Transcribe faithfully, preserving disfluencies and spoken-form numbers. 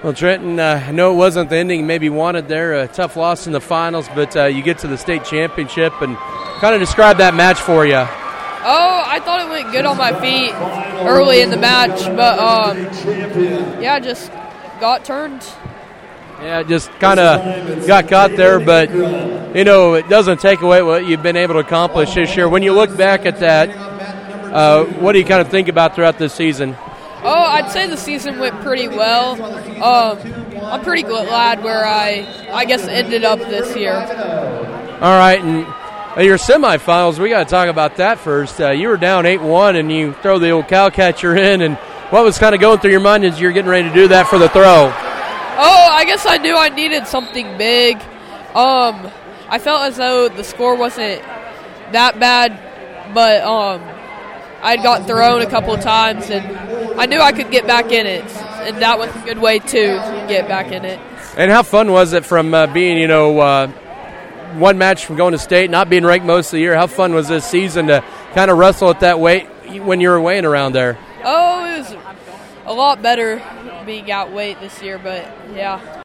Well, Trenton, uh, I know it wasn't the ending maybe wanted there, a tough loss in the finals, but uh, you get to the state championship, and kind of describe that match for you. Oh, I thought it went good on my feet early in the match, but um, yeah, just got turned. Yeah, just kind of got caught there, but, you know, it doesn't take away what you've been able to accomplish this year. When you look back at that, uh, what do you kind of think about throughout this season? Oh, I'd say the season went pretty well. Um, I'm pretty glad where I, I guess, ended up this year. All right, and your semifinals, we got to talk about that first. Uh, you were down eight one, and you throw the old cow catcher in, and what was kind of going through your mind as you were getting ready to do that for the throw? Oh, I guess I knew I needed something big. Um, I felt as though the score wasn't that bad, but um, I'd got thrown a couple of times, and I knew I could get back in it, and that was a good way to get back in it. And how fun was it from uh, being, you know, uh, one match from going to state, not being ranked most of the year? How fun was this season to kind of wrestle at that weight when you were weighing around there? Oh, it was a lot better being out weight this year, but yeah.